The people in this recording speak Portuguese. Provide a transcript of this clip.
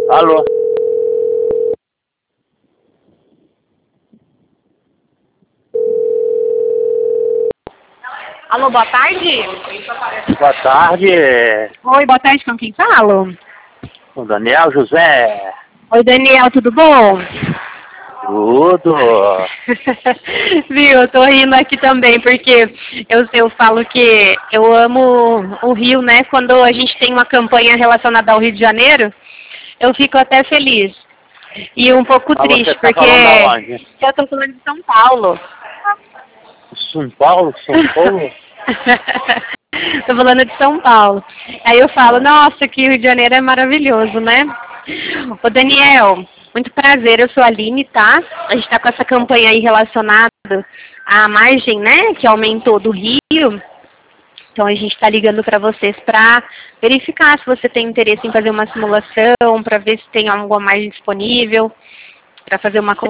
Alô? Alô, boa tarde. Boa tarde, Oi, boa tarde, com quem falo? o Daniel José. Oi, Daniel, tudo bom? Tudo. Viu, eu tô rindo aqui também, porque eu falo que eu amo o Rio, né? Quando a gente tem uma campanha relacionada ao Rio de Janeiro, eu fico até feliz. E um pouco Mas você triste, tá porque falando aonde? eu tô falando de São Paulo. São Paulo? São Paulo? Tô falando de São Paulo. Aí eu falo, nossa, que Rio de Janeiro é maravilhoso, né? Ô Daniel, muito prazer, eu sou a Aline, tá? A gente tá com essa campanha aí relacionada à margem, né, que aumentou do Rio. Então a gente está ligando para vocês para verificar se você tem interesse em fazer uma simulação, para ver se tem alguma margem disponível, para fazer uma